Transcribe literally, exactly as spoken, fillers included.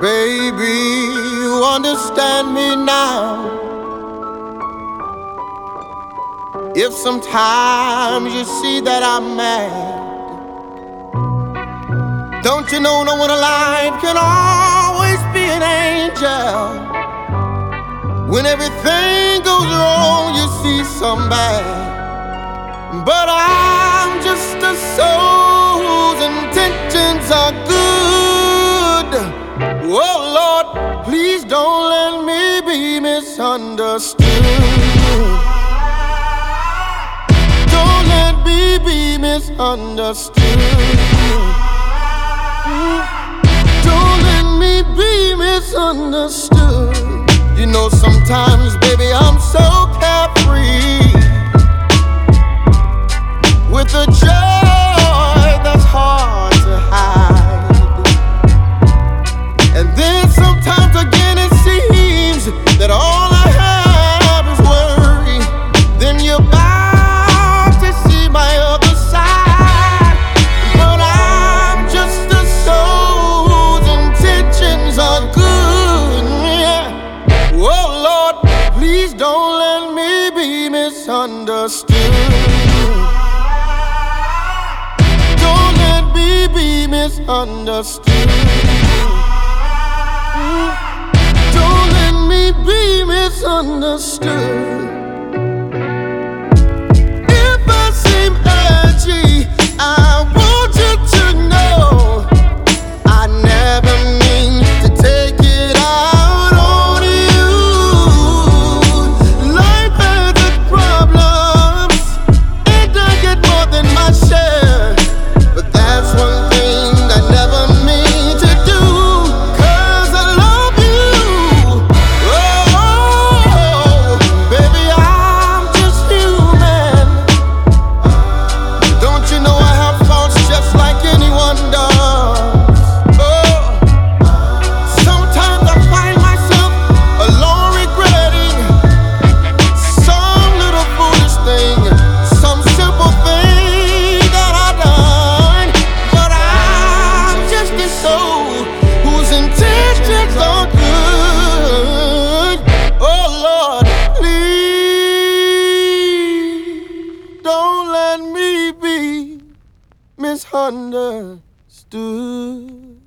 Baby, you understand me now. If sometimes you see that I'm mad, don't you know no one alive can always be an angel. When everything goes wrong, you see some bad. But I'm just a soul whose intentions are good. Oh Lord, please don't let me be misunderstood. Don't let me be misunderstood. Don't let me be misunderstood. You know, sometimes, baby, I'm so carefree, with a joy that's hard to hide. And then sometimes again it seems that all I have is worry. Then you're bound to see my other side. But I'm just a soul whose intentions are good. Yeah. Oh Lord, please don't let me be misunderstood. Be misunderstood. Don't let me be misunderstood. If I seem edgy, I want you to know I never mean to take it out on you. Life has its problems, and I get more than my share. But that's one thing I never mean to do, 'cause I love you. Oh, baby, I'm just human. Don't you know I have faults just like anyone does? Oh, sometimes I find myself alone regretting some little foolish thing, some simple thing that I done. But I'm just a soul whose intentions are good. Oh Lord, please don't let me be misunderstood.